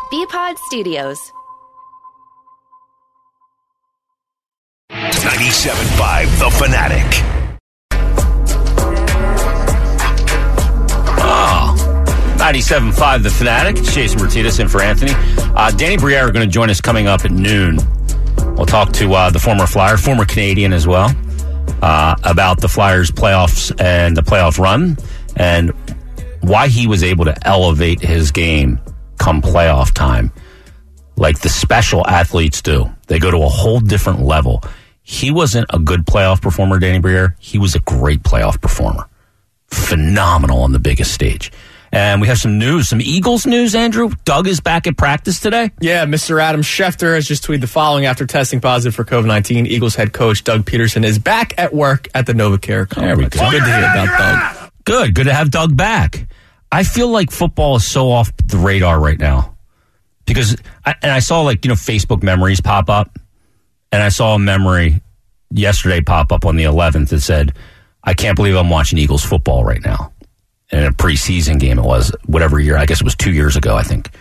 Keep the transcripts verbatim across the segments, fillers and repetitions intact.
B-Pod Studios. ninety-seven point five The Fanatic. Oh, ninety-seven point five The Fanatic. It's Jason Martinez in for Anthony. Uh, Danny Briere are going to join us coming up at noon. We'll talk to uh, the former Flyer, former Canadian as well, uh, about the Flyers' playoffs and the playoff run and why he was able to elevate his game come playoff time like the special athletes do. They go to a whole different level. He wasn't a good playoff performer, Danny Briere. He was a great playoff performer. Phenomenal on the biggest stage. And we have some news, some Eagles news, Andrew. Doug is back at practice today. Yeah, Mister Adam Schefter has just tweeted the following after testing positive for covid nineteen. Eagles head coach Doug Peterson is back at work at the NovaCare complex. There we go. Good to hear about Doug. Good. Good to have Doug back. I feel like football is so off the radar right now. Because, I, and I saw like, you know, Facebook memories pop up. And I saw a memory yesterday pop up on the eleventh that said, I can't believe I'm watching Eagles football right now. In a preseason game it was, whatever year, I guess it was two years ago, I think.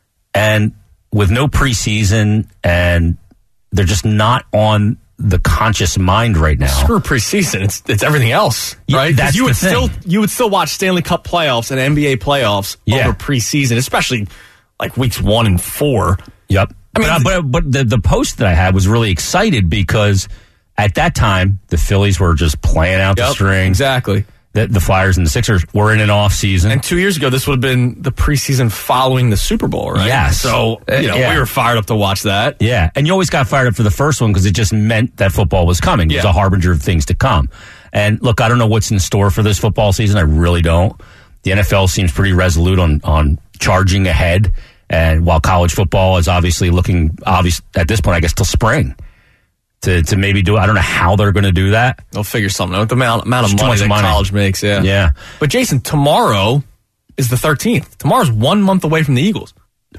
And with no preseason, and they're just not on the conscious mind right now. Screw preseason, it's it's everything else, right? Yeah, that's you the would thing. still you would still watch Stanley Cup playoffs and N B A playoffs Yeah. over preseason, especially like weeks one and four. Yep. I mean, but, but, but the, the post that I had was really excited because at that time, the Phillies were just playing out Yep, the string. exactly. The, the Flyers and the Sixers were in an off season. And two years ago, this would have been the preseason following the Super Bowl, right? Yes. So, you know, Yeah. we were fired up to watch that. Yeah, and you always got fired up for the first one because it just meant that football was coming. It was Yeah. a harbinger of things to come. And look, I don't know what's in store for this football season. I really don't. The N F L seems pretty resolute on, on charging ahead. And while college football is obviously looking obvious at this point, I guess till spring to to maybe do. I don't know how they're going to do that. They'll figure something out. The amount, amount of It's too money much that money. college makes, yeah. Yeah, But Jason, tomorrow is the thirteenth. Tomorrow's one month away from the Eagles.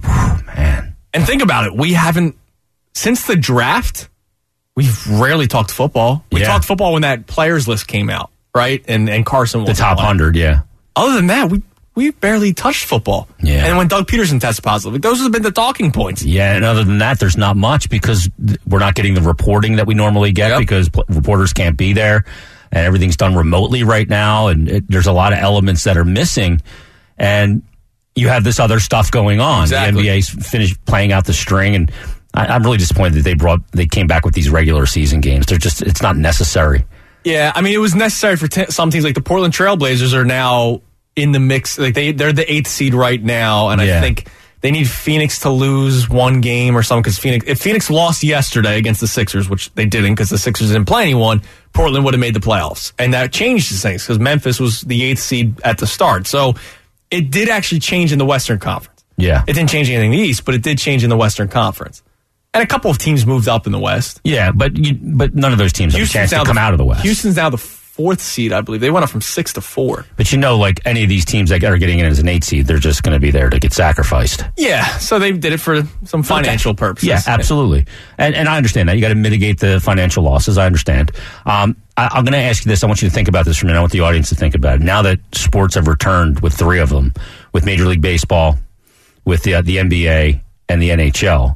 man. And think about it. We haven't, since the draft, we've rarely talked football. We Yeah. talked football when that players list came out, right? And and Carson The was top hundred, yeah. Other than that, we we barely touched football. Yeah. And when Doug Peterson tested positive, those have been the talking points. Yeah, and other than that, there's not much because th- we're not getting the reporting that we normally get Yep. because pl- reporters can't be there, and everything's done remotely right now, and it, there's a lot of elements that are missing, and you have this other stuff going on. Exactly. The N B A's finished playing out the string, and I, I'm really disappointed that they brought they came back with these regular season games. They're just it's not necessary. Yeah, I mean, it was necessary for t- some teams. Like the Portland Trailblazers are now in the mix. Like they, they're the eighth seed right now, and Yeah. I think they need Phoenix to lose one game or something. Because Phoenix, if Phoenix lost yesterday against the Sixers, which they didn't, because the Sixers didn't play anyone, Portland would have made the playoffs, and that changed things because Memphis was the eighth seed at the start. So it did actually change in the Western Conference. Yeah, It didn't change anything in the East, but it did change in the Western Conference. And a couple of teams moved up in the West. yeah, but you, but none of those teams have a chance to now come the, out of the West. Houston's now the fourth seed, I believe. They went up from six to four. But you know, like any of these teams that are getting in as an eight seed, they're just going to be there to get sacrificed. Yeah, so they did it for some financial purposes. Yeah, absolutely. And and I understand that. You got to mitigate the financial losses. I understand. Um, I, I'm going to ask you this. I want you to think about this for a minute. I want the audience to think about it. Now that sports have returned with three of them, with Major League Baseball, with the, uh, the N B A, and the N H L,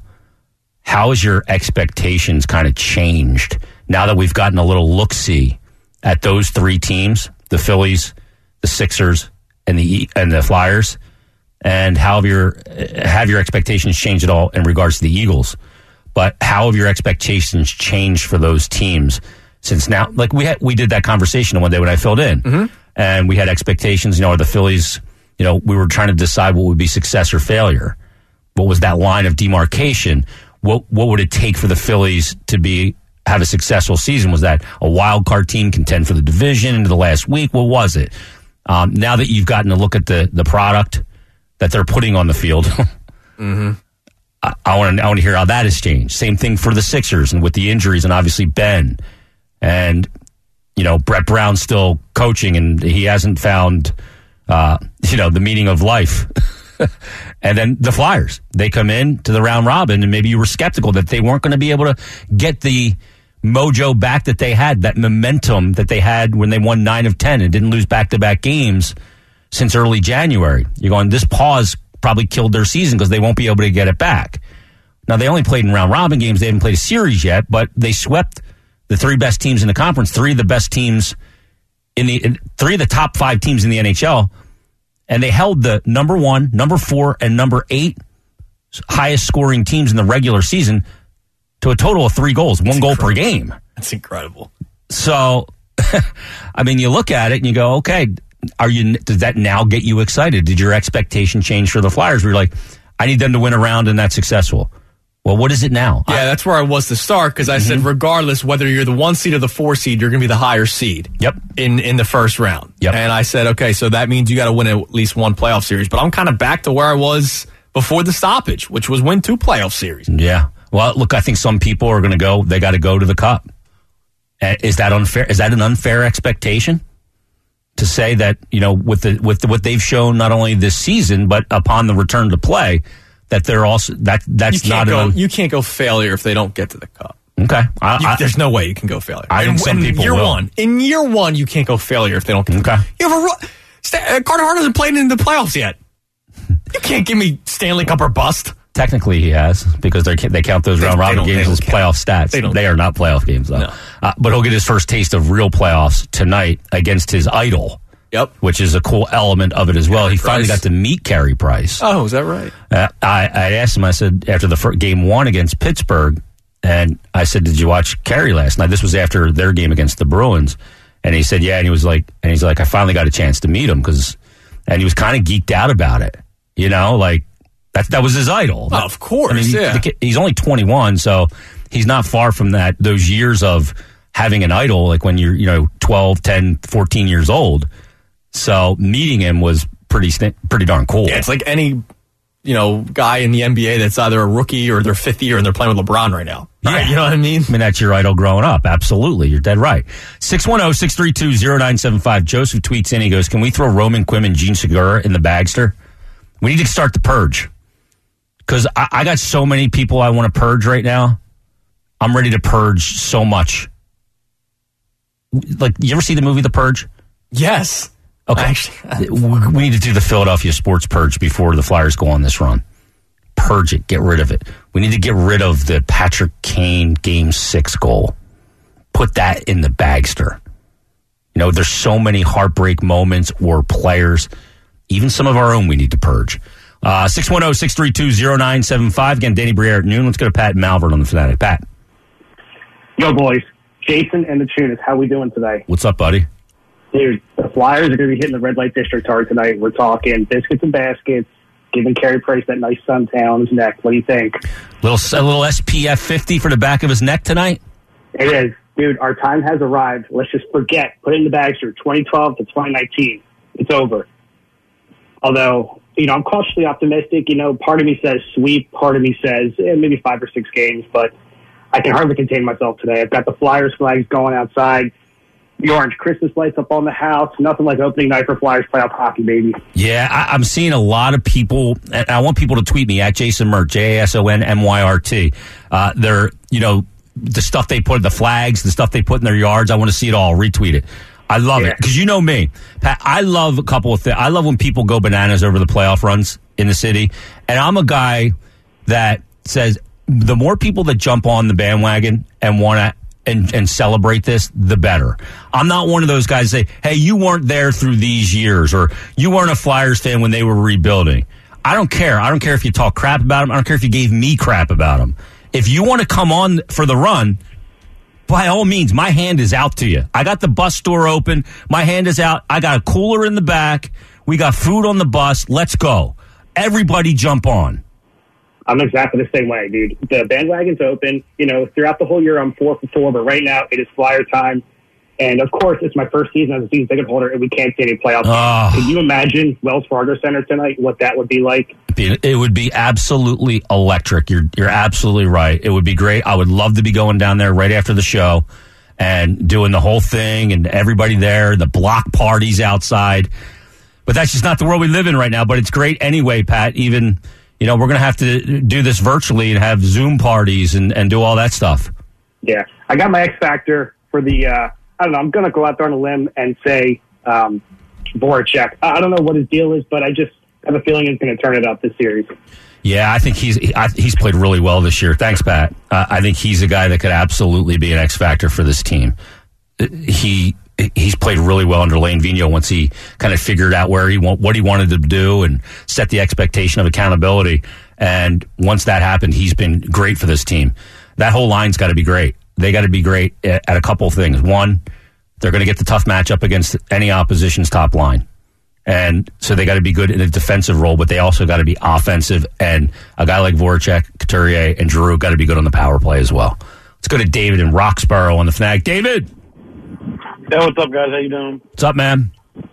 how has your expectations kind of changed now that we've gotten a little look-see at those three teams, the Phillies, the Sixers, and the and the Flyers? And how have your have your expectations changed at all in regards to the Eagles? But how have your expectations changed for those teams since now? Like we had, we did that conversation one day when I filled in, mm-hmm. and we had expectations. You know, are the Phillies? You know, we were trying to decide what would be success or failure. What was that line of demarcation? What what would it take for the Phillies to be have a successful season? Was that a wild card team, contend for the division into the last week? What was it? Um, now that you've gotten to look at the the product that they're putting on the field, mm-hmm. I, I want to I want to hear how that has changed. Same thing for the Sixers and with the injuries, and obviously Ben, and you know Brett Brown's still coaching, and he hasn't found uh, you know the meaning of life. And then the Flyers, they come in to the round robin, and maybe you were skeptical that they weren't going to be able to get the mojo back that they had, that momentum that they had when they won nine of ten and didn't lose back-to-back games since early January. You're going, this pause probably killed their season because they won't be able to get it back. Now, they only played in round-robin games. They haven't played a series yet, but they swept the three best teams in the conference, three of the best teams in the in, three of the top five teams in the N H L, and they held the number one, number four, and number eight highest scoring teams in the regular season to a total of three goals, one That's goal incredible. per game. That's incredible. So, I mean, you look at it and you go, okay, are you? Does that now get you excited? Did your expectation change for the Flyers? Where you're like, I need them to win a round and that's successful. Well, what is it now? Yeah, I, that's where I was to start because I mm-hmm. said regardless whether you're the one seed or the four seed, you're going to be the higher seed. Yep. In in the first round. Yep. And I said, okay, so that means you got to win at least one playoff series. But I'm kind of back to where I was before the stoppage, which was win two playoff series. Yeah. Well, look, I think some people are going to go. They got to go to the Cup. Uh, is that unfair? Is that an unfair expectation to say that, you know, with the with the, what they've shown not only this season but upon the return to play? That they're also that that's you not go, an, you can't go failure if they don't get to the Cup. Okay, I, you, I, there's no way you can go failure. I think in, some in people year will. one. In year one, you can't go failure if they don't. Get okay, you have a uh, Carter Hart hasn't played in the playoffs yet. You can't give me Stanley Cup or bust. Technically, he has because they they count those round robin games as count. playoff stats. They, don't they are not playoff games though. No. Uh, but he'll get his first taste of real playoffs tonight against his idol. Yep. Which is a cool element of it as well. Carey he finally Price. got to meet Carey Price. Oh, is that right? Uh, I, I asked him, I said, after the first, game one against Pittsburgh, and I said, did you watch Carey last night? This was after their game against the Bruins. And he said, yeah. And he was like, and he's like, I finally got a chance to meet him because, and he was kind of geeked out about it. You know, like that, that was his idol. Oh, of course. I mean, yeah. the kid, he's only twenty-one, so he's not far from that, those years of having an idol, like when you're, you know, twelve, ten, fourteen years old. So meeting him was pretty pretty darn cool. Yeah, it's like any, you know, guy in the N B A that's either a rookie or their fifth year and they're playing with LeBron right now. Right? Yeah. You know what I mean? I mean, that's your idol growing up. Absolutely. You're dead right. six one zero, six three two, zero nine seven five. Joseph tweets in. He goes, can we throw Roman Quinn and Gene Segura in the bagster? We need to start the purge. Because I, I got so many people I want to purge right now. I'm ready to purge so much. Like, you ever see the movie The Purge? Yes. Okay. Actually, we need to do the Philadelphia sports purge before the Flyers go on this run. Purge it. Get rid of it. We need to get rid of the Patrick Kane game six goal. Put that in the bagster. You know, there's so many heartbreak moments or players, even some of our own, we need to purge. Uh, six one zero, six three two, zero nine seven five. Again, Danny Briere at noon. Let's go to Pat Malvern on the Fanatic. Pat. Yo, boys. Jason and the Tunis, how we doing today? What's up, buddy? Dude, the Flyers are going to be hitting the red light district hard tonight. We're talking biscuits and baskets, giving Carey Price that nice suntan on his neck. What do you think? Little a little S P F fifty for the back of his neck tonight? It is. Dude, our time has arrived. Let's just forget. Put it in the bagster. twenty twelve to twenty nineteen. It's over. Although, you know, I'm cautiously optimistic. You know, part of me says sweep. Part of me says eh, maybe five or six games. But I can hardly contain myself today. I've got the Flyers flags going outside. The orange Christmas lights up on the house. Nothing like opening night for Flyers playoff hockey, baby. Yeah, I, I'm seeing a lot of people, and I want people to tweet me at Jason Myrt, J A S O N M Y R T. Uh, they're, you know, the stuff they put, the flags, the stuff they put in their yards. I want to see it all. Retweet it. I love yeah. it because you know me, Pat. I love a couple of things. I love when people go bananas over the playoff runs in the city, and I'm a guy that says the more people that jump on the bandwagon and want to. And, and celebrate this, the better. I'm not one of those guys that say, hey, you weren't there through these years, or you weren't a Flyers fan when they were rebuilding. I don't care. I don't care if you talk crap about them. I don't care if you gave me crap about them. If you want to come on for the run, by all means, my hand is out to you. I got the bus door open. My hand is out. I got a cooler in the back. We got food on the bus. Let's go. Everybody jump on. I'm exactly the same way, dude. The bandwagon's open. You know, throughout the whole year, I'm four for four, but right now it is Flyer time. And, of course, it's my first season as a season ticket holder, and we can't see any playoffs. Oh. Can you imagine Wells Fargo Center tonight, what that would be like? It would be absolutely electric. You're you're absolutely right. It would be great. I would love to be going down there right after the show and doing the whole thing and everybody there, the block parties outside. But that's just not the world we live in right now. But it's great anyway, Pat, even... You know, we're going to have to do this virtually and have Zoom parties and, and do all that stuff. Yeah. I got my X factor for the, uh, I don't know, I'm going to go out there on a limb and say um, Voracek. I don't know what his deal is, but I just, I have a feeling he's going to turn it up this series. Yeah, I think he's I, he's played really well this year. Thanks, Pat. Uh, I think he's a guy that could absolutely be an X factor for this team. He he's played really well under Lane Vigneault once he kind of figured out where he want, what he wanted to do and set the expectation of accountability. And once that happened, he's been great for this team. That whole line's got to be great. They got to be great at, at a couple of things. One, they're going to get the tough matchup against any opposition's top line. And so they got to be good in a defensive role, but they also got to be offensive. And a guy like Voracek, Couturier, and Giroux got to be good on the power play as well. Let's go to David in Roxborough on the Fanatic. David! Hey, what's up, guys? How you doing? What's up, man?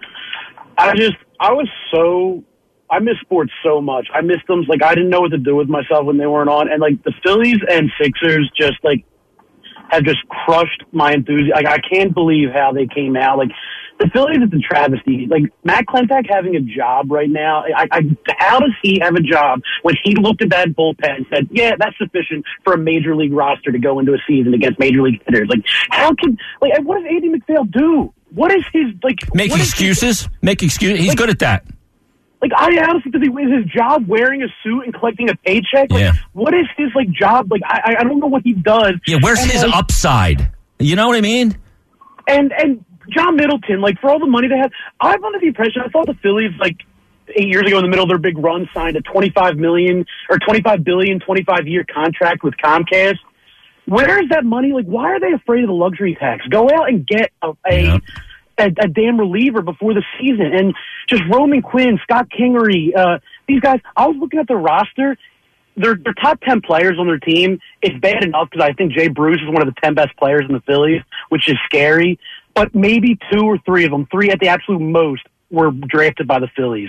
I just, I was so, I miss sports so much. I missed them. Like, I didn't know what to do with myself when they weren't on. And, like, the Phillies and Sixers just, like, have just crushed my enthusiasm. Like, I can't believe how they came out. Like, the Phillies is a travesty. Like, Matt Klentak having a job right now, I, I, how does he have a job when he looked at that bullpen and said, yeah, that's sufficient for a major league roster to go into a season against major league hitters? Like, how can, like, what does Andy McPhail do? What is his, like... Make excuses? His, Make excuses? He's like, good at that. Like, I honestly think is his job wearing a suit and collecting a paycheck? Like, yeah. What is his, like, job? Like, I, I don't know what he does. Yeah, where's and, his like, upside? You know what I mean? And, and... John Middleton, like, for all the money they have, I'm under the impression, I thought the Phillies, like, eight years ago in the middle of their big run, signed a twenty-five million or twenty-five billion, twenty-five year contract with Comcast. Where is that money? Like, why are they afraid of the luxury tax? Go out and get a, a, yeah. a, a damn reliever before the season. And just Roman Quinn, Scott Kingery, uh, these guys, I was looking at the roster. Their, their top ten players on their team is bad enough because I think Jay Bruce is one of the ten best players in the Phillies, which is scary. But maybe two or three of them, three at the absolute most, were drafted by the Phillies.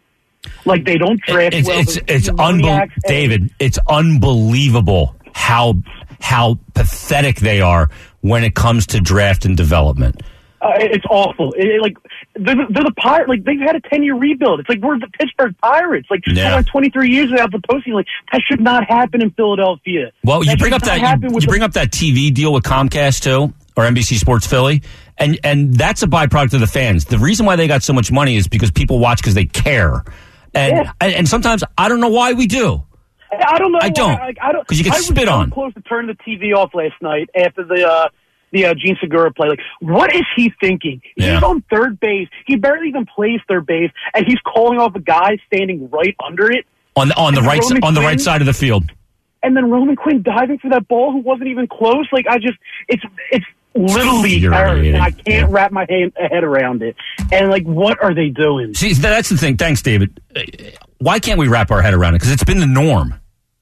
Like, they don't draft it's, well. It's, it's unbelievable, David, it's unbelievable how how pathetic they are when it comes to draft and development. Uh, it's awful. It, it, like they're the, they're the Pirates. Like, they've had a ten-year rebuild. It's like we're the Pittsburgh Pirates. Like, yeah. we're like twenty-three years without the postseason. Like, that should not happen in Philadelphia. Well, that you bring up that you, you bring the, up that T V deal with Comcast too, or N B C Sports Philly, and and that's a byproduct of the fans. The reason why they got so much money is because people watch because they care, and, yeah. and and sometimes I don't know why we do. I don't know. I don't. Like, I don't because you get I spit was on. so close to turning the T V off last night after the. Uh, The uh, Gene Segura play. Like, what is he thinking? Yeah. He's on third base. He barely even plays third base, and he's calling off a guy standing right under it. On the on the right Roman on the Quinn, right side of the field. And then Roman Quinn diving for that ball who wasn't even close. Like, I just, it's it's literally terror, and I can't yeah. wrap my head, head around it. And like, what are they doing? See, that's the thing. Thanks, David. Why can't we wrap our head around it? Because it's been the norm.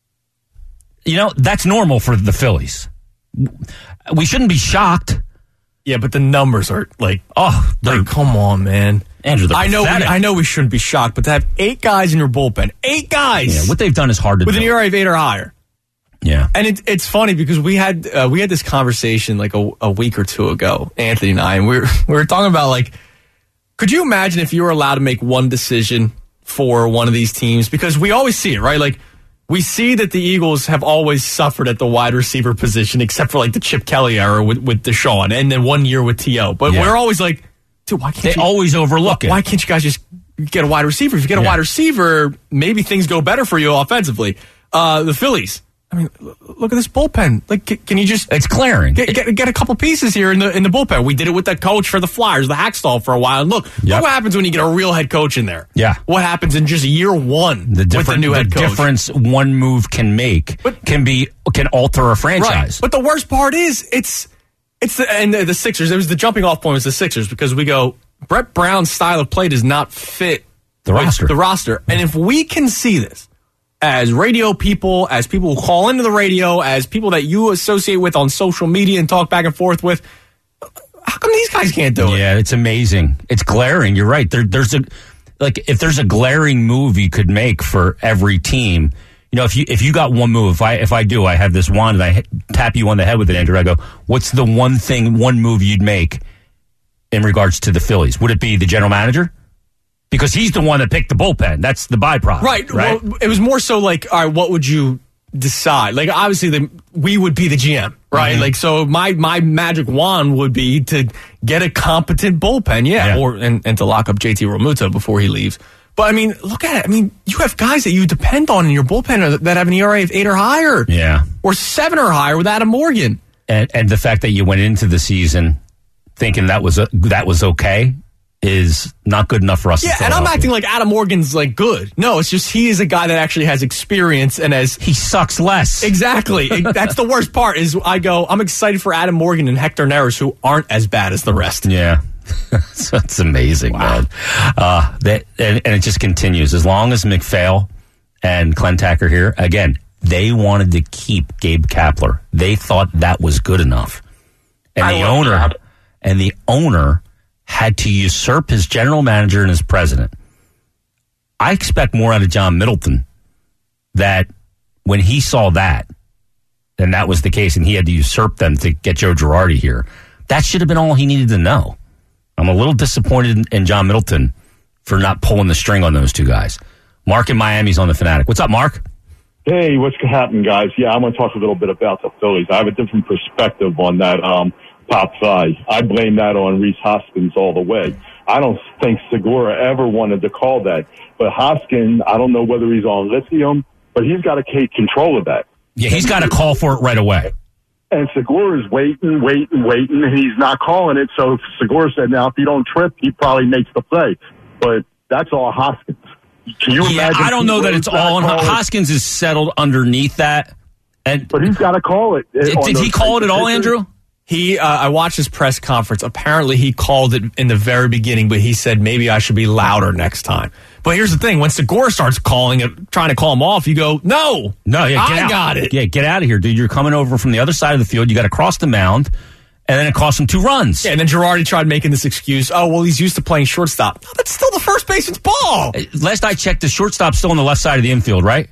You know, that's normal for the Phillies. We shouldn't be shocked. Yeah, but the numbers are like, oh, like, come on, man. Andrew, I know, we, I know we shouldn't be shocked, but to have eight guys in your bullpen, eight guys, yeah, what they've done is hard to with do. With an E R A of eight or higher. Yeah, and it, it's funny because we had uh, we had this conversation like a, a week or two ago, Anthony and I, and we were we were talking about like, could you imagine if you were allowed to make one decision for one of these teams? Because we always see it, right? Like, we see that the Eagles have always suffered at the wide receiver position, except for like the Chip Kelly era with, with Deshaun, and then one year with T O. But yeah. we're always like, dude, why can't they you, always overlook why, it? Why can't you guys just get a wide receiver? If you get a yeah. wide receiver, maybe things go better for you offensively. Uh, the Phillies. I mean, look at this bullpen. Like, can you just? It's glaring. Get, get, get a couple pieces here in the in the bullpen. We did it with that coach for the Flyers, the Hackstall, for a while. And look, yep. look what happens when you get a real head coach in there. Yeah. What happens in just year one the with the new head the coach? The difference one move can make but, can be can alter a franchise. Right. But the worst part is it's it's the and the, the Sixers. It was the jumping off point was the Sixers because we go Brett Brown's style of play does not fit the roster. The roster, and if we can see this. As radio people, as people who call into the radio, as people that you associate with on social media and talk back and forth with, how come these guys can't do it? Yeah, it's amazing. It's glaring. You're right. There, there's a like if there's a glaring move you could make for every team. You know, if you if you got one move, if I if I do, I have this wand and I hit, tap you on the head with it, Andrew. I go, what's the one thing, one move you'd make in regards to the Phillies? Would it be the general manager? Because he's the one that picked the bullpen. That's the byproduct. Right. right? Well, it was more so like, all right, what would you decide? Like, obviously, the, we would be the G M, right? Mm-hmm. Like, so my my magic wand would be to get a competent bullpen, yeah, yeah. or and, and to lock up J T Realmuto before he leaves. But, I mean, look at it. I mean, you have guys that you depend on in your bullpen that have an E R A of eight or higher. Yeah. Or seven or higher with Adam Morgan. And, and the fact that you went into the season thinking that was a, that was okay is not good enough for us. Yeah, and I'm acting like Adam Morgan's like good. No, it's just he is a guy that actually has experience and as he sucks less. Exactly. That's the worst part. Is I go, I'm excited for Adam Morgan and Hector Neris, who aren't as bad as the rest. Yeah, so it's amazing, wow. man. Uh, that and, and it just continues as long as McPhail and Klentak are here. Again, they wanted to keep Gabe Kapler. They thought that was good enough, and I the owner that. and the owner. had to usurp his general manager and his president. I expect more out of John Middleton, that when he saw that, and that was the case, and he had to usurp them to get Joe Girardi here, that should have been all he needed to know. I'm a little disappointed in John Middleton for not pulling the string on those two guys. Mark in Miami's on the Fanatic. What's up, Mark? Hey, what's happening, guys? Yeah, I'm going to talk a little bit about the Phillies. I have a different perspective on that um, top five. I blame that on Rhys Hoskins all the way. I don't think Segura ever wanted to call that. But Hoskins, I don't know whether he's on lithium, but he's got to take control of that. Yeah, he's got to call for it right away. And Segura's waiting, waiting, waiting, and he's not calling it. So Segura said, now, if you don't trip, he probably makes the play. But that's all Hoskins. Can you yeah, imagine? I don't know that it's all on Hoskins is settled underneath that. And but he's got to call it. Did, did he call it at all, Andrew? He, uh, I watched his press conference. Apparently, he called it in the very beginning, but he said maybe I should be louder next time. But here's the thing: when Segura starts calling it, trying to call him off, you go, "No, no, yeah, get I out. got it. Yeah, get out of here, dude. You're coming over from the other side of the field. You got to cross the mound, and then it cost him two runs. Yeah, and then Girardi tried making this excuse. Oh, well, he's used to playing shortstop. No, that's still the first baseman's ball. Last I checked, the shortstop's still on the left side of the infield, right?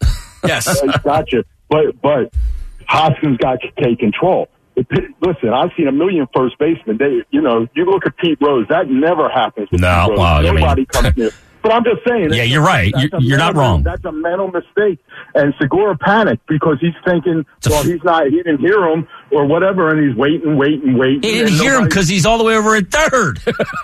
Yes, gotcha. But but Hoskins got to take control. Listen, I've seen a million first basemen. They, you know, you look at Pete Rose. That never happens. With no, Pete Rose. well, Nobody I mean, comes near. But I'm just saying. Yeah, you're right. You're, you're not wrong. That's a mental mistake. And Segura panicked because he's thinking, well, he's not. He didn't hear him or whatever, and he's waiting, waiting, waiting. He didn't hear him because he's all the way over at third.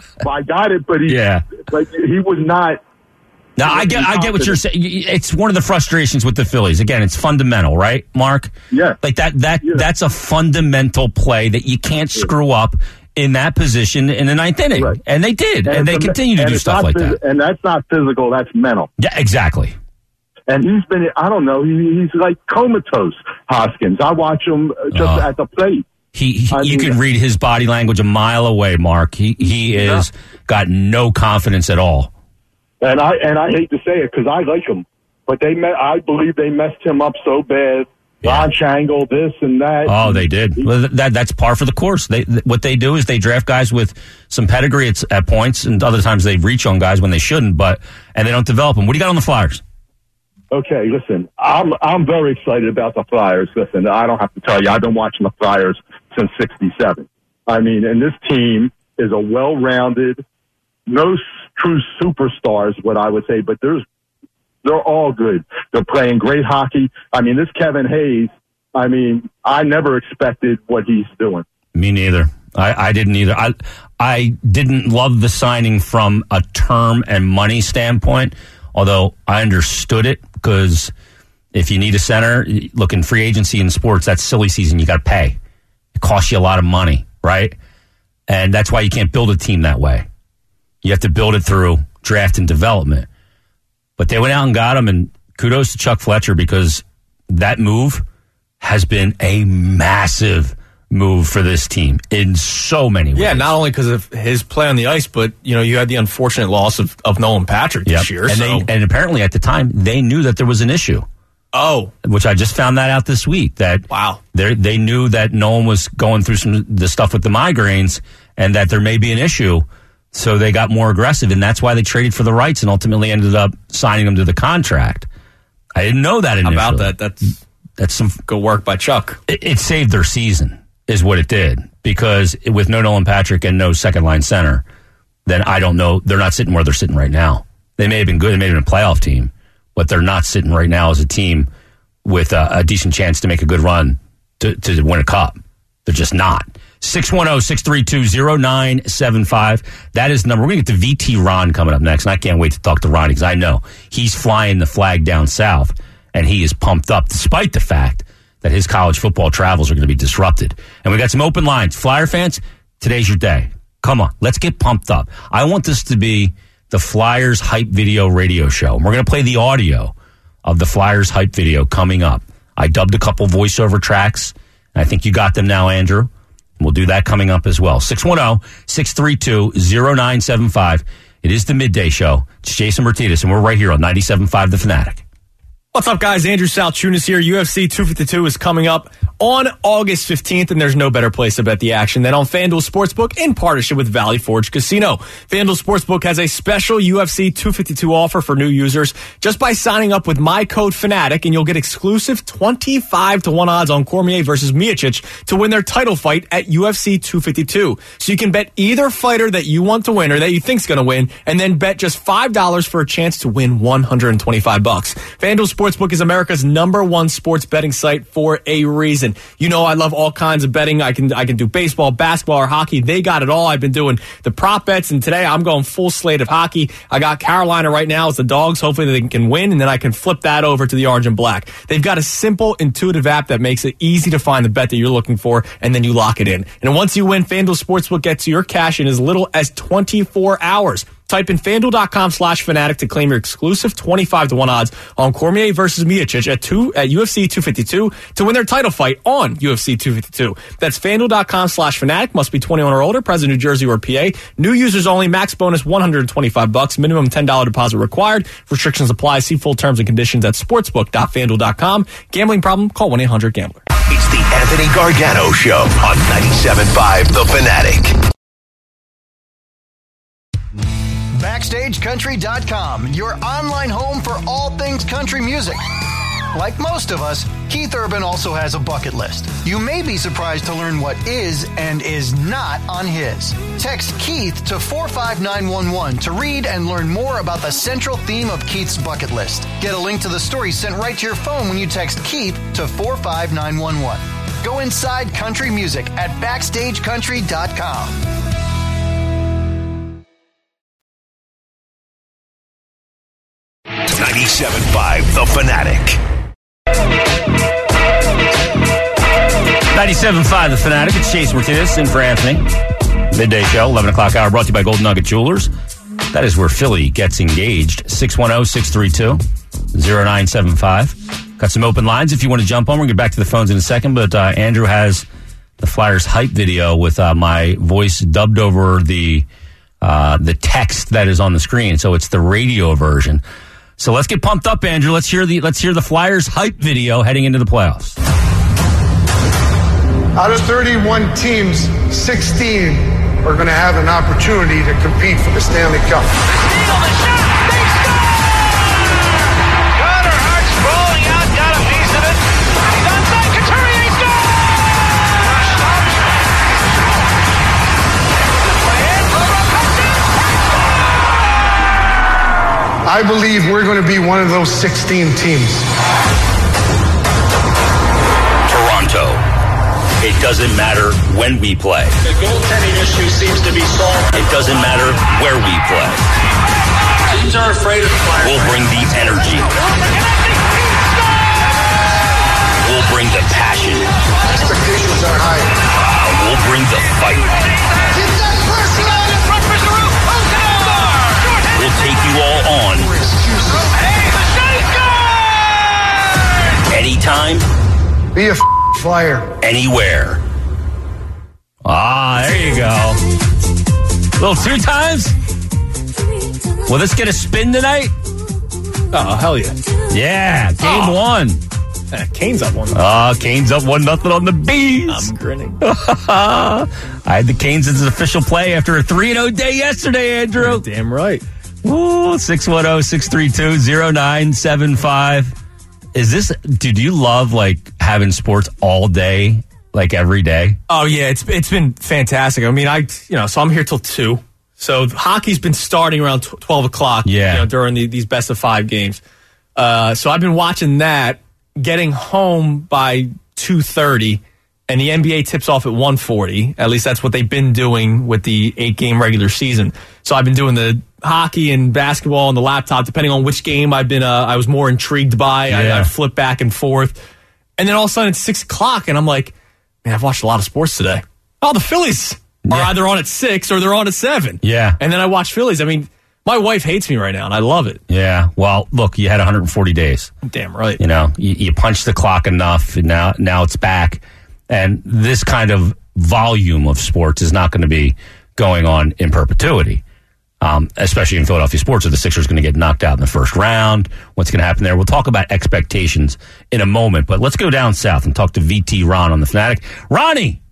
I got it, but he, yeah, but he was not. Now I get, I get what you're saying. It's one of the frustrations with the Phillies. Again, it's fundamental, right, Mark? Yeah. Like that, that, yeah. that's a fundamental play that you can't screw up in that position in the ninth inning. Right. And they did, and, and they continue to do stuff like phys- that. And that's not physical, that's mental. Yeah, exactly. And he's been, I don't know, he, he's like comatose, Hoskins. I watch him just uh, at the plate. He, he you mean, can read his body language a mile away, Mark. He, he is yeah. got no confidence at all. And I and I hate to say it because I like him, but they met, I believe they messed him up so bad. Yeah. Launch angle, this and that. Oh, they did. Well, that that's par for the course. They what they do is they draft guys with some pedigree at, at points, and other times they reach on guys when they shouldn't. But and they don't develop them. What do you got on the Flyers? Okay, listen, I'm I'm very excited about the Flyers. Listen, I don't have to tell you, I've been watching the Flyers since sixty-seven. I mean, and this team is a well-rounded, no true superstars, what I would say, but there's they're all good. They're playing great hockey. I mean, this Kevin Hayes, I mean, I never expected what he's doing. Me neither. I, I didn't either. I I didn't love the signing from a term and money standpoint, although I understood it because if you need a center, look, in free agency in sports, that's silly season. You got to pay. It costs you a lot of money, right? And that's why you can't build a team that way. You have to build it through draft and development. But they went out and got him, and kudos to Chuck Fletcher because that move has been a massive move for this team in so many ways. Yeah, not only because of his play on the ice, but you know you had the unfortunate loss of, of Nolan Patrick this yep. year. And, so. they, and apparently at the time, they knew that there was an issue. Oh. Which I just found that out this week. That wow. They knew that Nolan was going through some the stuff with the migraines and that there may be an issue. So they got more aggressive, and that's why they traded for the rights and ultimately ended up signing him to the contract. I didn't know that initially. About that, that's that's some good work by Chuck. It, it saved their season, is what it did, because with no Nolan Patrick and no second line center, then I don't know. They're not sitting where they're sitting right now. They may have been good, they may have been a playoff team, but they're not sitting right now as a team with a, a decent chance to make a good run to, to win a cup. They're just not. six one zero, six three two, zero nine seven five. That is the number. We're going to get to V T Ron coming up next, and I can't wait to talk to Ronnie because I know he's flying the flag down south, and he is pumped up despite the fact that his college football travels are going to be disrupted. And we got some open lines. Flyer fans, today's your day. Come on, let's get pumped up. I want this to be the Flyers Hype Video radio show. And we're going to play the audio of the Flyers Hype Video coming up. I dubbed a couple voiceover tracks, and I think you got them now, Andrew. We'll do that coming up as well. six one zero, six three two, zero nine seven five. It is the midday show. It's Jason Martinez, and we're right here on ninety-seven point five The Fanatic. What's up, guys? Andrew Salchunas here. U F C two fifty-two is coming up on August fifteenth, and there's no better place to bet the action than on FanDuel Sportsbook in partnership with Valley Forge Casino. FanDuel Sportsbook has a special U F C two fifty-two offer for new users just by signing up with my code FANATIC, and you'll get exclusive twenty-five to one odds on Cormier versus Miocic to win their title fight at U F C two fifty-two. So you can bet either fighter that you want to win or that you think's going to win, and then bet just five dollars for a chance to win one hundred twenty-five bucks. FanDuel Sportsbook is America's number one sports betting site for a reason. You know I love all kinds of betting. I can I can do baseball, basketball, or hockey. They got it all. I've been doing the prop bets, and today I'm going full slate of hockey. I got Carolina right now as the dogs. Hopefully they can win, and then I can flip that over to the orange and black. They've got a simple, intuitive app that makes it easy to find the bet that you're looking for, and then you lock it in. And once you win, FanDuel Sportsbook gets your cash in as little as twenty-four hours. Type in FanDuel.com slash Fanatic to claim your exclusive twenty-five to one odds on Cormier versus Miocic at two at U F C two fifty-two to win their title fight on U F C two fifty-two. That's FanDuel.com slash Fanatic. Must be twenty-one or older, present in New Jersey or P A. New users only. Max bonus one hundred twenty-five bucks. Minimum ten dollars deposit required. Restrictions apply. See full terms and conditions at sportsbook dot fanduel dot com. Gambling problem? Call one eight hundred gambler. It's the Anthony Gargano Show on ninety-seven point five The Fanatic. Backstage Country dot com, your online home for all things country music. Like most of us, Keith Urban also has a bucket list. You may be surprised to learn what is and is not on his. Text Keith to four five nine one one to read and learn more about the central theme of Keith's bucket list. Get a link to the story sent right to your phone when you text Keith to four five nine one one. Go inside country music at Backstage Country dot com. ninety-seven point five The Fanatic. ninety-seven point five The Fanatic. It's Chase Martinez in for Anthony. Midday show, eleven o'clock hour, brought to you by Golden Nugget Jewelers. That is where Philly gets engaged. six one zero, six three two, zero nine seven five. Got some open lines if you want to jump on. We're going to get back to the phones in a second, but uh, Andrew has the Flyers hype video with uh, my voice dubbed over the uh, the text that is on the screen. So it's the radio version. So let's get pumped up, Andrew. Let's hear the let's hear the Flyers hype video heading into the playoffs. Out of thirty-one teams, sixteen are going to have an opportunity to compete for the Stanley Cup. Steal the shot. They score! Connor Hart's rolling out, got a piece of it. He's onside. Couturier scores! I believe we're going to be one of those sixteen teams. Toronto. It doesn't matter when we play. The goaltending issue seems to be solved. It doesn't matter where we play. Teams are afraid of the Flyers. We'll bring the energy. We'll bring the passion. Expectations are high. And we'll bring the fight. We'll take you all on. Anytime. Be a f- Flyer. Anywhere. Ah, there you go. Little two times. Will this get a spin tonight? Oh, hell yeah. Yeah, game oh. one. Uh, Kane's up one. Ah, uh, Kane's up one nothing on the Bees. I'm grinning. I had the Canes as an official play after a three and oh day yesterday, Andrew. You're damn right. Ooh, six one zero, six three two, zero nine seven five. Is this, dude, do you love, like, having sports all day, like, every day? Oh, yeah, it's it's been fantastic. I mean, I, you know, so I'm here till two. So hockey's been starting around twelve o'clock, yeah. you know, during the, these best of five games. Uh, so I've been watching that, getting home by two thirty, and the N B A tips off at one forty. At least that's what they've been doing with the eight-game regular season. So I've been doing the hockey and basketball on the laptop, depending on which game I've been. Uh, I was more intrigued by. Yeah. I, I flip back and forth, and then all of a sudden it's six o'clock, and I'm like, man, I've watched a lot of sports today. Oh, the Phillies are Yeah. either on at six or they're on at seven. Yeah. And then I watch Phillies. I mean, my wife hates me right now, and I love it. Yeah. Well, look, you had one hundred forty days. Damn right. You know, you, you punched the clock enough, and now now it's back. And this kind of volume of sports is not going to be going on in perpetuity, um, especially in Philadelphia sports, where the Sixers going to get knocked out in the first round. What's going to happen there? We'll talk about expectations in a moment, but let's go down south and talk to V T Ron on the Fanatic. Ronnie!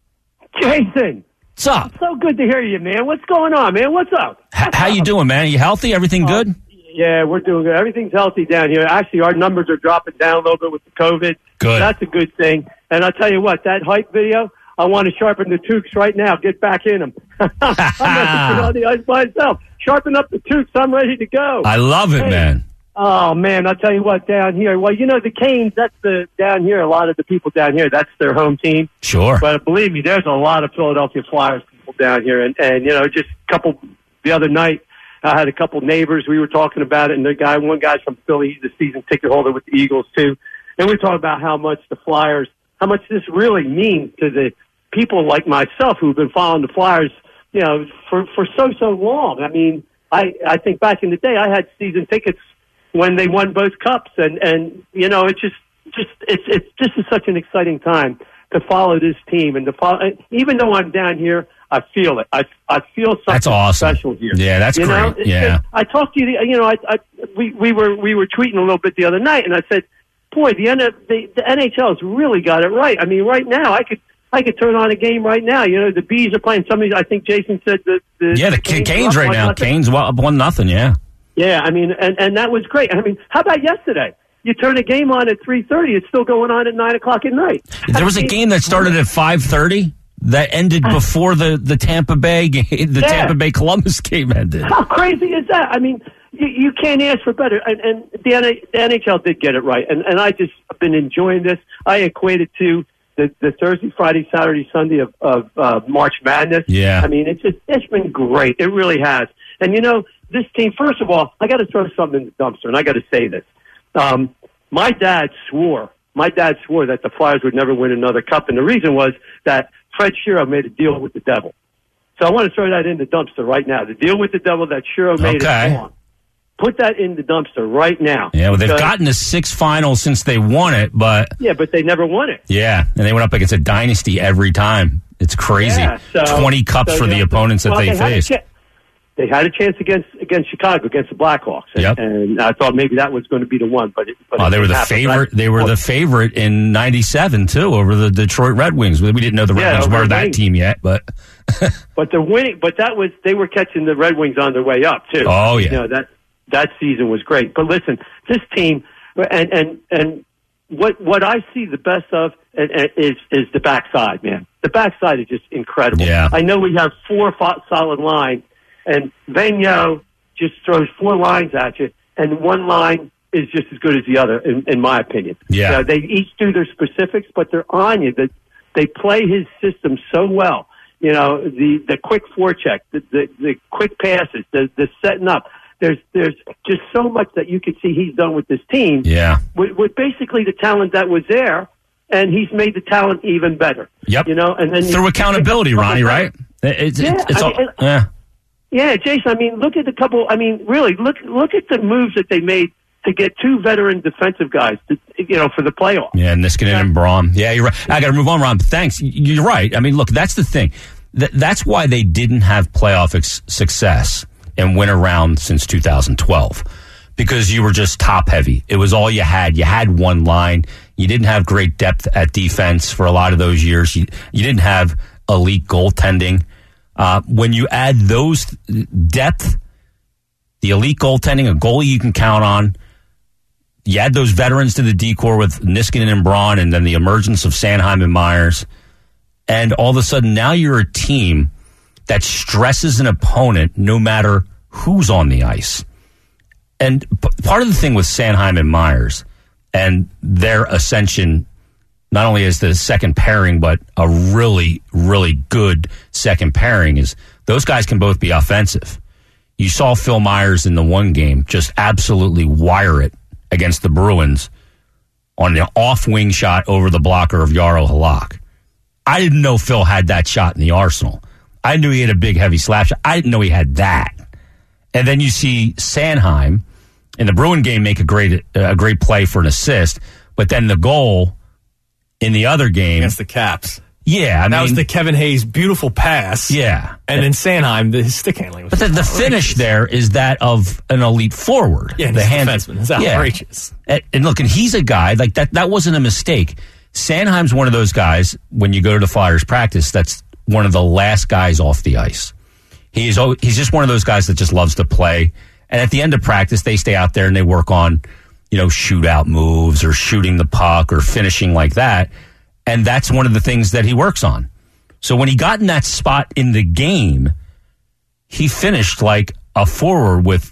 Jason! What's up? So good to hear you, man. What's going on, man? What's up? H- how you doing, man? You healthy? Everything good? Yeah, we're doing good. Everything's healthy down here. Actually, our numbers are dropping down a little bit with the COVID. Good. That's a good thing. And I'll tell you what, that hype video, I want to sharpen the toques right now. Get back in them. I'm messing on the ice by myself. Sharpen up the toques. I'm ready to go. I love it, Hey. man. Oh, man, I'll tell you what, down here. Well, you know, the Canes, that's the, down here, a lot of the people down here, that's their home team. Sure. But believe me, there's a lot of Philadelphia Flyers people down here. And, and you know, just a couple, the other night, I had a couple neighbors. We were talking about it, and the guy, one guy's from Philly, he's a season ticket holder with the Eagles, too. And we were talking about how much the Flyers, how much this really means to the people like myself who've been following the Flyers, you know, for, for so, so long. I mean, I, I think back in the day, I had season tickets when they won both cups, and, and you know, it's just, just it's it's just is such an exciting time to follow this team and to follow. Even though I'm down here, I feel it. I I feel something That's awesome. special here. Yeah, that's you great. Know? Yeah. I talked to you. You know, I, I we we were we were tweeting a little bit the other night, and I said, "Boy, the N the, the N H L has really got it right." I mean, right now, I could. I could turn on a game right now. You know, the Bees are playing. Somebody, I think Jason said the, the Yeah, the Canes, Canes are right up now. one nothing. Canes up one nothing. Yeah. Yeah, I mean, and, and that was great. I mean, how about yesterday? You turn a game on at three thirty. It's still going on at nine o'clock at night. There was a game that started at five thirty that ended before the, the Tampa Bay game, the Yeah. Tampa Bay Columbus game ended. How crazy is that? I mean, you, you can't ask for better. And, and the, N- the N H L did get it right. And, and I just have been enjoying this. I equate it to the, the Thursday, Friday, Saturday, Sunday of, of uh, March Madness. Yeah. I mean, it's just, it's been great. It really has. And, you know, this team, first of all, I got to throw something in the dumpster, and I got to say this. Um, my dad swore, my dad swore that the Flyers would never win another cup. And the reason was that Fred Shero made a deal with the devil. So I want to throw that in the dumpster right now. The deal with the devil that Shero made Okay. is gone. Put that in the dumpster right now. Yeah, well, they've Because- gotten to six finals since they won it, but Yeah, but they never won it. yeah, and they went up against a dynasty every time. It's crazy. Yeah, so- twenty cups so, for you the know, opponents that well, they had a faced. cha- They had a chance against against Chicago, against the Blackhawks, and, Yep. and I thought maybe that was going to be the one. But, it, but Oh, it they were the happened. favorite. They were the favorite in ninety-seven too over the Detroit Red Wings. We didn't know the Red Yeah, Wings over were the that Wings. team yet, but But they're winning. But that was they were catching the Red Wings on their way up too. Oh, yeah. you know, that that season was great. But listen, this team and and and what what I see the best of and, and is is the backside, man. The backside is just incredible. Yeah. I know we have four fo- solid lines, and Vigneault just throws four lines at you, and one line is just as good as the other, in, in my opinion. Yeah. You know, they each do their specifics, but they're on you. They, they play his system so well. You know, the, the quick forecheck, the, the, the quick passes, the, the setting up. There's there's just so much that you can see he's done with this team. yeah, With, with basically the talent that was there, and he's made the talent even better. Yep. You know, and then through you- accountability, Ronnie. Right? It's, Yeah, it's, it's I all, mean, yeah. Yeah, Jason. I mean, look at the couple. I mean, really, look look at the moves that they made to get two veteran defensive guys, to, you know, for the playoffs. Yeah, Niskanen and Braun. Yeah, you're right. I got to move on, Ron. Thanks. You're right. I mean, look, that's the thing. Th- that's why they didn't have playoff ex- success and win around since two thousand twelve, because you were just top heavy. It was all you had. You had one line. You didn't have great depth at defense for a lot of those years. You, you didn't have elite goaltending. Uh, when you add those depth, the elite goaltending, a goalie you can count on, you add those veterans to the decor with Niskanen and Braun, and then the emergence of Sanheim and Myers, and all of a sudden now you're a team that stresses an opponent no matter who's on the ice. And p- part of the thing with Sanheim and Myers and their ascension, not only as the second pairing, but a really, really good second pairing, is those guys can both be offensive. You saw Phil Myers in the one game just absolutely wire it against the Bruins on the off-wing shot over the blocker of Jaro Halak. I didn't know Phil had that shot in the arsenal. I knew he had a big, heavy slap shot. I didn't know he had that. And then you see Sanheim in the Bruin game make a great a great play for an assist, but then the goal in the other game against the Caps. Yeah, I that mean, was the Kevin Hayes beautiful pass. Yeah, and then Sanheim, the, his stick handling was. But the, the finish there is that of an elite forward. Yeah, the he's hand, defenseman. It's outrageous. Yeah. And, and look, and he's a guy like that. That wasn't a mistake. Sanheim's one of those guys. When you go to the Flyers practice, that's one of the last guys off the ice. He's he's just one of those guys that just loves to play. And at the end of practice, they stay out there and they work on, you know, shootout moves or shooting the puck or finishing like that. And that's one of the things that he works on. So when he got in that spot in the game, he finished like a forward with,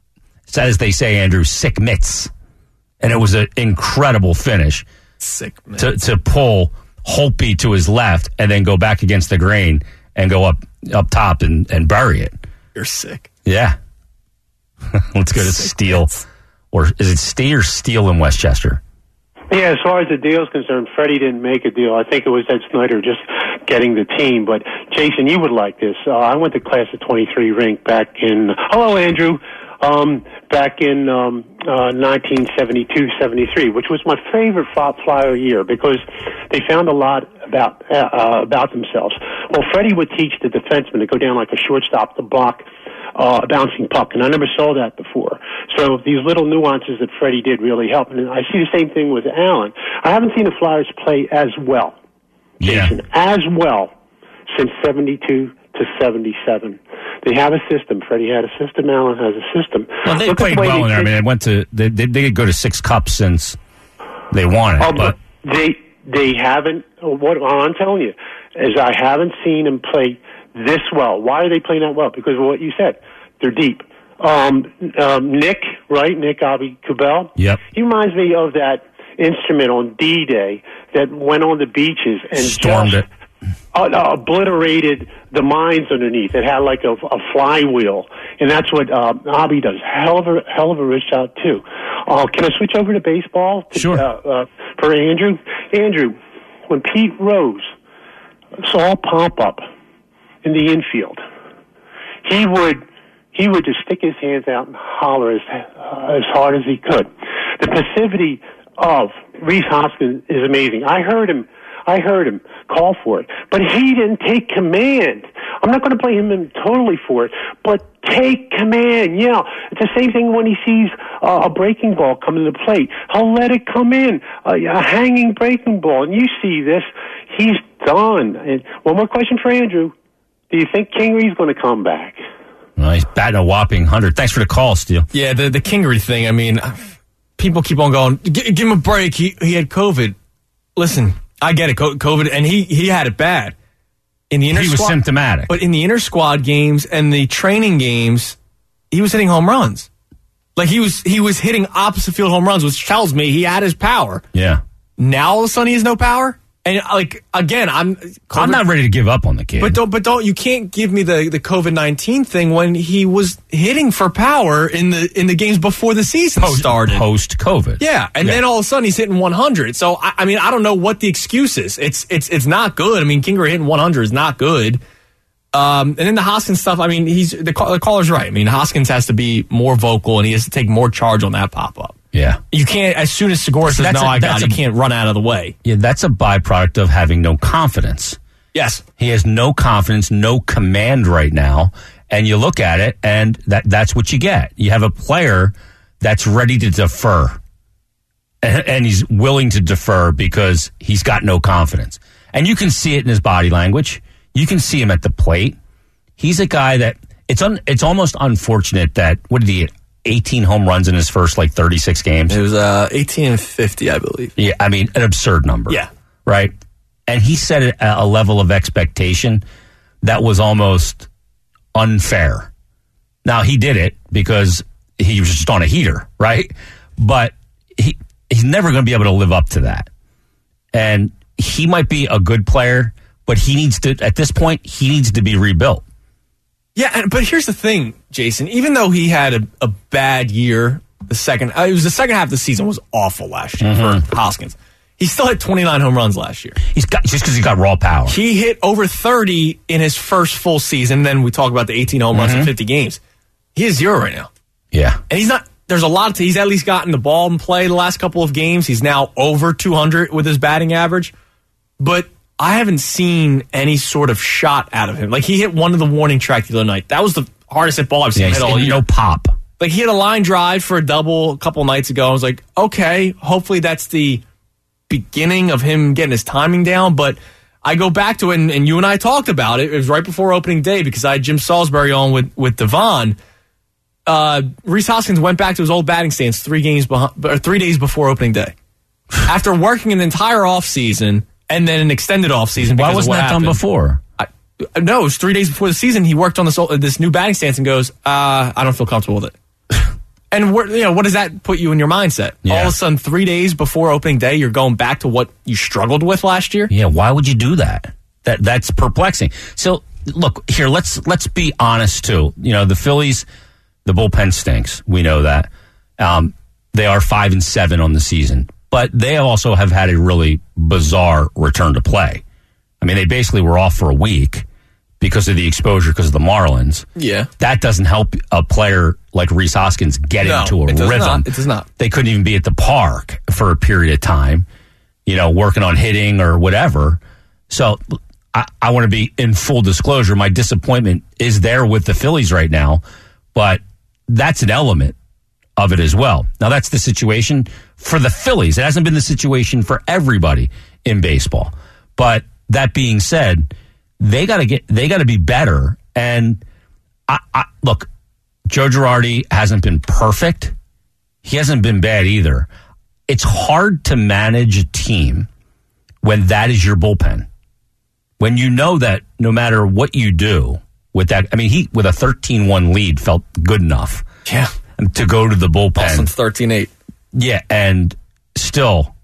as they say, Andrew, sick mitts. And it was an incredible finish. Sick mitts. To, to pull Holtby to his left and then go back against the grain and go up up top and, and bury it. You're sick. Yeah. Let's go to Sick Steele. mitts. Or is it Steel or Steele in Westchester? Yeah, as far as the deal's concerned, Freddie didn't make a deal. I think it was Ed Snyder just getting the team. But, Jason, you would like this. Uh, I went to class of twenty-three rink back in, hello, Andrew, um, back in um, uh, nineteen seventy-two seventy-three, which was my favorite Flyer year because they found a lot about uh, about themselves. Well, Freddie would teach the defenseman to go down like a shortstop to block Uh, a bouncing puck, and I never saw that before. So these little nuances that Freddie did really help, and I see the same thing with Allen. I haven't seen the Flyers play as well, Jason, Yeah. as well since seventy-two to seventy-seven. They have a system. Freddie had a system. Allen has a system. Well, they Look at played the way well they in there. I treat- mean, they went to they they, they could go to six cups since they won it. Oh, but but they they haven't. What I'm telling you is, I haven't seen them play this well. Why are they playing that well? Because of what you said. They're deep. Um, um, Nick, right? Nick Abi Kubel. Yep. He reminds me of that instrument on D-Day that went on the beaches and stormed just it. Uh, uh, obliterated the mines underneath. It had like a, a flywheel, and that's what uh, Abi does. Hell of a hell of a wrist shot too. Uh, can I switch over to baseball? To, Sure. Uh, uh, for Andrew, Andrew, when Pete Rose saw pop up in the infield, he would he would just stick his hands out and holler as uh, as hard as he could. The passivity of Rhys Hoskins is amazing. I heard him. I heard him call for it, but he didn't take command. I'm not going to blame him totally for it, but take command. Yeah, it's the same thing when he sees uh, a breaking ball coming to the plate. He'll let it come in, uh, a hanging breaking ball, and you see this. He's done. And one more question for Andrew: do you think Kingery's going to come back? Well, he's batting a whopping one hundred. Thanks for the call, Steele. Yeah, the the Kingery thing. I mean, people keep on going. Give him a break. He he had COVID. Listen, I get it, COVID, and he he had it bad in the inter. He was squad, symptomatic, but in the inter squad games and the training games, he was hitting home runs. Like he was he was hitting opposite field home runs, which tells me he had his power. Yeah. Now all of a sudden he has no power. And like again, I'm COVID, I'm not ready to give up on the kid. But don't but don't you can't give me the, the COVID nineteen thing when he was hitting for power in the in the games before the season post, started. Post COVID. Yeah, and yeah. then all of a sudden he's hitting one hundred. So I, I mean I don't know what the excuse is. It's it's it's not good. I mean Kingery hitting one hundred is not good. Um, and then the Hoskins stuff. I mean he's the, the caller's right. I mean Hoskins has to be more vocal and he has to take more charge on that pop up. Yeah. You can't, as soon as Segura says, That's no, a- I got that's it, you a- can't run out of the way. Yeah, that's a byproduct of having no confidence. Yes. He has no confidence, no command right now. And you look at it, and that that's what you get. You have a player that's ready to defer. And, and he's willing to defer because he's got no confidence. And you can see it in his body language. You can see him at the plate. He's a guy that, it's un, it's almost unfortunate that, what did he hit? eighteen home runs in his first like thirty-six games. It was uh, eighteen and fifty, I believe. Yeah, I mean, an absurd number. Yeah. Right? And he set a, a level of expectation that was almost unfair. Now, he did it because he was just on a heater, right? But he he's never going to be able to live up to that. And he might be a good player, but he needs to, at this point, he needs to be rebuilt. Yeah, and, but here's the thing, Jason. Even though he had a, a bad year, the second uh, it was the second half of the season was awful last year mm-hmm. for Hoskins. He still had twenty-nine home runs last year. He's got just because he got raw power. He hit over thirty in his first full season. Then we talk about the eighteen home runs mm-hmm. in fifty games. He is zero right now. Yeah, and he's not. There's a lot of. He's at least gotten the ball in play the last couple of games. He's now over two hundred with his batting average, but I haven't seen any sort of shot out of him. Like, he hit one of the warning track the other night. That was the hardest hit ball I've seen yeah, hit all year. No pop. Like, he hit a line drive for a double a couple nights ago. I was like, okay, hopefully that's the beginning of him getting his timing down. But I go back to it, and, and you and I talked about it. It was right before opening day because I had Jim Salisbury on with, with Devon. Uh, Rhys Hoskins went back to his old batting stance three games behind, or three days before opening day. After working an entire offseason and then an extended offseason. Why wasn't that done before? I, no, it was three days before the season. He worked on this this new batting stance and goes, uh, I don't feel comfortable with it. And you know, what does that put you in your mindset? Yeah. All of a sudden, three days before opening day, you're going back to what you struggled with last year? Yeah, why would you do that? That that's perplexing. So, look, here, let's let's be honest, too. You know, the Phillies, the bullpen stinks. We know that. Um, they are five and seven on the season. But they also have had a really bizarre return to play. I mean, they basically were off for a week because of the exposure, because of the Marlins. Yeah. That doesn't help a player like Rhys Hoskins get no, into a it does rhythm. Not. It does not. They couldn't even be at the park for a period of time, you know, working on hitting or whatever. So I, I want to be in full disclosure. My disappointment is there with the Phillies right now, but that's an element of it as well. Now, that's the situation for the Phillies. It hasn't been the situation for everybody in baseball. But that being said, they got to get they got to be better. And I, I, look, Joe Girardi hasn't been perfect. He hasn't been bad either. It's hard to manage a team when that is your bullpen. When you know that no matter what you do with that, I mean, he with a thirteen one lead felt good enough. Yeah. To go to the bullpen. Boston's thirteen eight. Yeah, and still,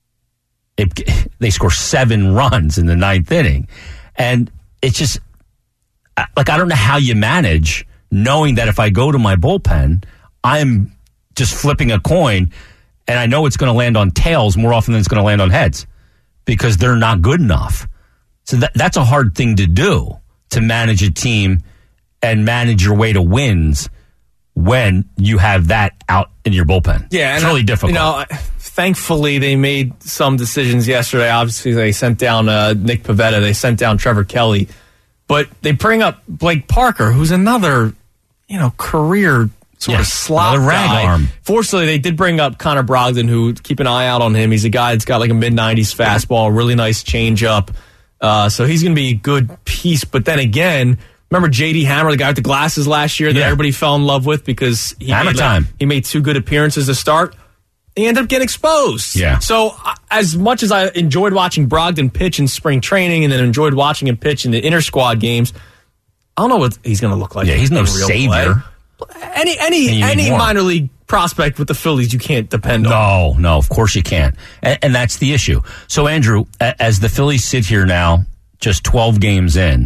it, they score seven runs in the ninth inning. And it's just, like, I don't know how you manage knowing that if I go to my bullpen, I'm just flipping a coin, and I know it's going to land on tails more often than it's going to land on heads because they're not good enough. So that, that's a hard thing to do, to manage a team and manage your way to wins when you have that out in your bullpen. Yeah, it's really I, difficult. You know, thankfully, they made some decisions yesterday. Obviously, they sent down uh, Nick Pivetta. They sent down Trevor Kelly. But they bring up Blake Parker, who's another, you know, career sort yeah, of slot another rag guy. arm. Fortunately, they did bring up Connor Brogdon, who, keep an eye out on him. He's a guy that's got like a mid nineties fastball, really nice changeup. Uh, so he's going to be a good piece. But then again, remember J D Hammer, the guy with the glasses last year that yeah. everybody fell in love with because he Hammer made, time. Like, he made two good appearances to start. He ended up getting exposed. Yeah. So uh, as much as I enjoyed watching Brogdon pitch in spring training and then enjoyed watching him pitch in the inter-squad games, I don't know what he's going to look like. Yeah, he's no savior. Play. Any any any more. minor league prospect with the Phillies you can't depend on. No, no, of course you can't. And, and that's the issue. So, Andrew, as the Phillies sit here now, just twelve games in,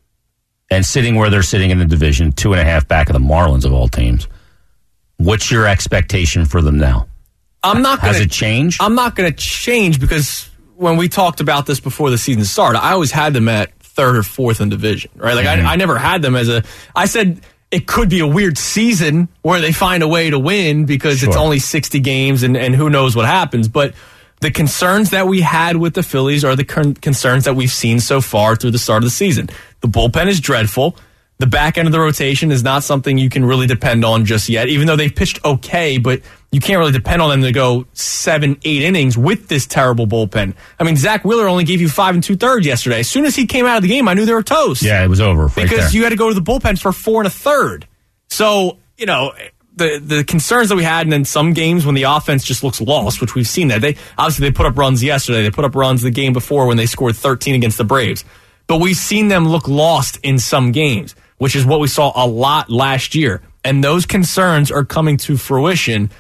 and sitting where they're sitting in the division, two and a half back of the Marlins of all teams, what's your expectation for them now? I'm not gonna, Has it changed? I'm not going to change because when we talked about this before the season started, I always had them at third or fourth in division, right? Like mm-hmm. I, I never had them as a. I said it could be a weird season where they find a way to win because sure. it's only sixty games and, and who knows what happens. But the concerns that we had with the Phillies are the con- concerns that we've seen so far through the start of the season. The bullpen is dreadful. The back end of the rotation is not something you can really depend on just yet, even though they've pitched okay, but you can't really depend on them to go seven, eight innings with this terrible bullpen. I mean, Zach Wheeler only gave you five and two thirds yesterday. As soon as he came out of the game, I knew they were toast. Yeah, it was over. Right because there. You had to go to the bullpen for four and a third. So, you know, the the concerns that we had, and then some games when the offense just looks lost, which we've seen that. They obviously they put up runs yesterday. They put up runs the game before when they scored thirteen against the Braves. But we've seen them look lost in some games, which is what we saw a lot last year. And those concerns are coming to fruition.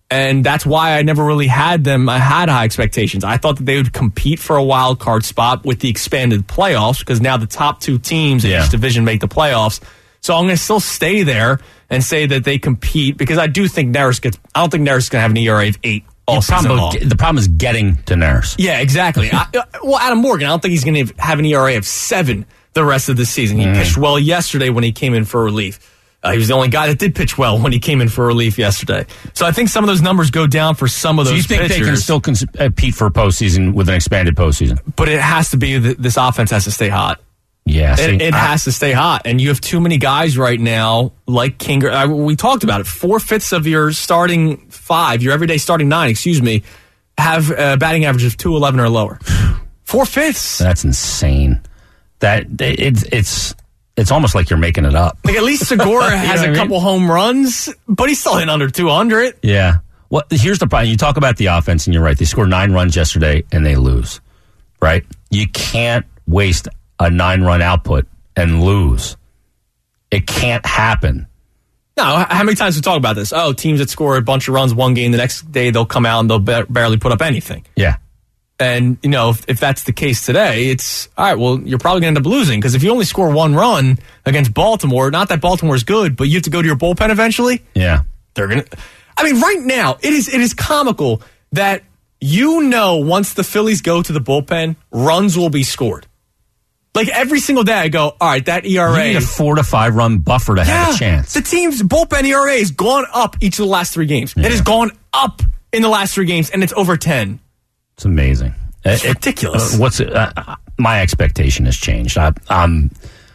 And that's why I never really had them. I had high expectations. I thought that they would compete for a wild card spot with the expanded playoffs because now the top two teams in Yeah. each division make the playoffs. So I'm going to still stay there and say that they compete because I do think Neris gets. I don't think Neris is going to have an E R A of eight all The season problem, long. the problem is getting to Neris. Yeah, exactly. I, uh, well, Adam Morgan, I don't think he's going to have an E R A of seven the rest of the season. He Mm. pitched well yesterday when he came in for relief. Uh, he was the only guy that did pitch well when he came in for relief yesterday. So I think some of those numbers go down for some of those Do you think pitchers. they can still cons- compete for postseason with an expanded postseason? But it has to be that this offense has to stay hot. Yeah, see, It, it I- has to stay hot. And you have too many guys right now like Kinger. Uh, we talked about it. Four-fifths of your starting five, your everyday starting nine, excuse me, have a batting average of two eleven or lower. Four-fifths. That's insane. That it's it's it's almost like you're making it up. Like at least Segura You know has what a I mean? couple home runs, but he's still hitting under two hundred. Yeah. What? Here's the problem. You talk about the offense, and you're right. They scored nine runs yesterday, and they lose. Right? You can't waste a nine-run output and lose. It can't happen. No, how many times we talk about this? Oh, teams that score a bunch of runs one game, the next day they'll come out and they'll ba- barely put up anything. Yeah. And, you know, if, if that's the case today, it's, all right, well, you're probably going to end up losing because if you only score one run against Baltimore, not that Baltimore's good, but you have to go to your bullpen eventually, Yeah. they're going to. I mean, right now, it is it is comical that you know once the Phillies go to the bullpen, runs will be scored. Like every single day I go, all right, that E R A. You need a four to five run buffer to have a chance. The team's bullpen E R A has gone up each of the last three games. Yeah. It has gone up in the last three games, and it's over ten. It's amazing. It's It- ridiculous. uh, what's uh, my expectation has changed. I, um,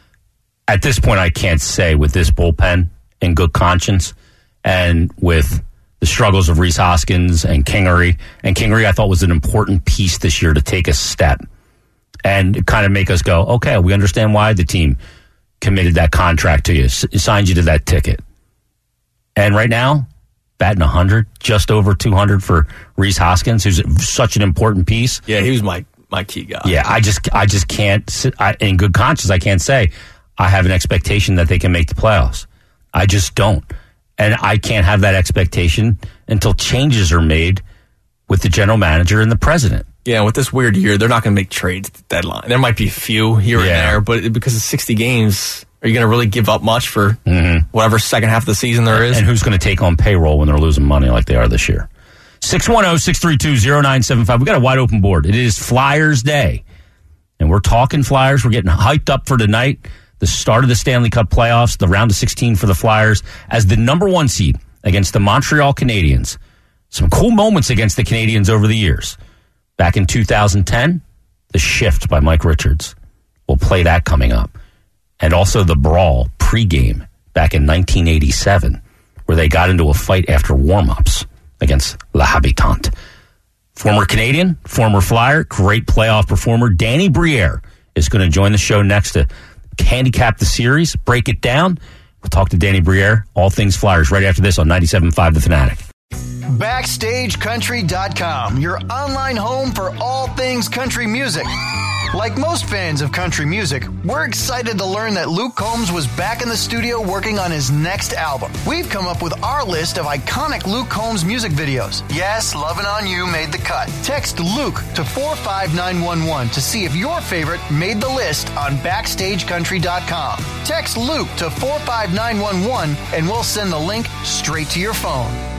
at this point, I can't say with this bullpen in good conscience, and with the struggles of Rhys Hoskins and Kingery. And Kingery, I thought, was an important piece this year to take a step and kind of make us go, okay, we understand why the team committed that contract to you, s- signed you to that ticket. And right now, batting one hundred, just over two hundred for Rhys Hoskins, who's such an important piece. Yeah, he was my, my key guy. Yeah, I just I just can't, sit- I, in good conscience, I can't say I have an expectation that they can make the playoffs. I just don't. And I can't have that expectation until changes are made with the general manager and the president. Yeah, with this weird year, they're not going to make trades at the deadline. There might be a few here and Yeah. there, but because of sixty games, are you going to really give up much for Mm-hmm. whatever second half of the season there is? And who's going to take on payroll when they're losing money like they are this year? six one zero, six three two, zero nine seven five. We got a wide open board. It is Flyers Day. And we're talking Flyers. We're getting hyped up for tonight. The start of the Stanley Cup playoffs, the round of sixteen for the Flyers as the number one seed against the Montreal Canadiens. Some cool moments against the Canadiens over the years. Back in two thousand ten, The Shift by Mike Richards. We'll play that coming up. And also the Brawl pregame back in nineteen eighty-seven, where they got into a fight after warm-ups against La Habitante. Former Canadian, former Flyer, great playoff performer, Danny Briere is going to join the show next to handicap the series, break it down. We'll talk to Danny Briere, all things Flyers, right after this on ninety-seven point five The Fanatic. Backstage Country dot com, your online home for all things country music. Like most fans of country music, we're excited to learn that Luke Combs was back in the studio working on his next album. We've come up with our list of iconic Luke Combs music videos. Yes, Lovin' On You made the cut. Text Luke to four five nine one one to see if your favorite made the list on Backstage Country dot com. Text Luke to four five nine one one and we'll send the link straight to your phone.